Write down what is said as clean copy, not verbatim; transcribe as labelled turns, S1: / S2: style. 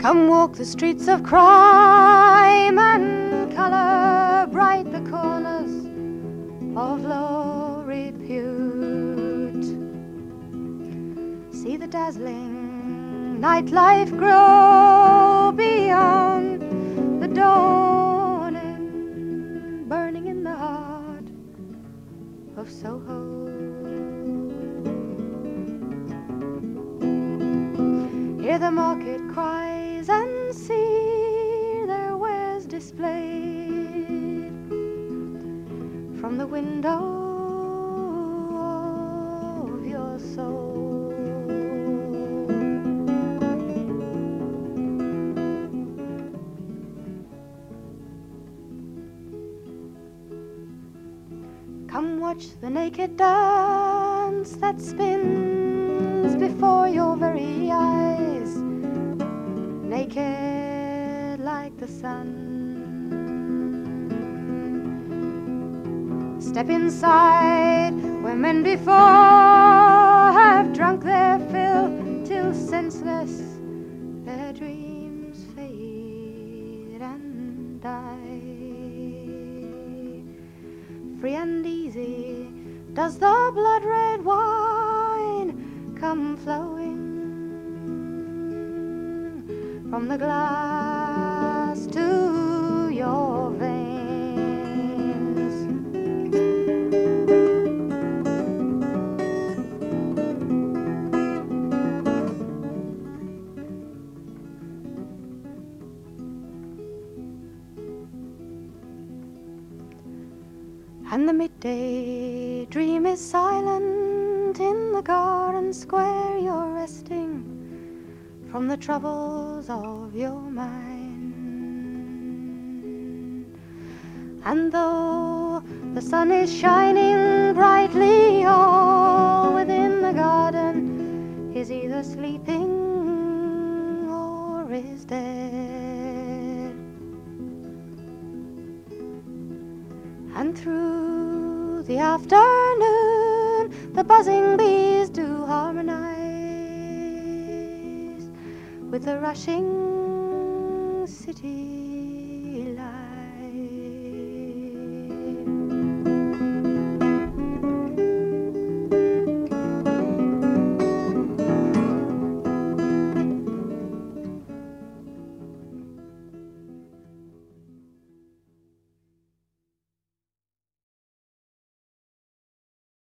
S1: Come walk the streets of crime and color bright the corners of low repute. See the dazzling nightlife grow beyond the dawning, burning in the heart of Soho. Hear the market cries and see their wares displayed from the window of your soul. Come watch the naked dance that spins before your very eyes, naked like the sun. Step inside where men before have drunk their fill till senseless their dreams fade and die. Free and easy does the blood-red wine come flowing from the glass to your veins. And the midday dream is silent in the garden square you're resting from the troubles of your mind. And though the sun is shining brightly, all within the garden is either sleeping or is dead. And through the afternoon the buzzing bees do harmonize with the rushing city.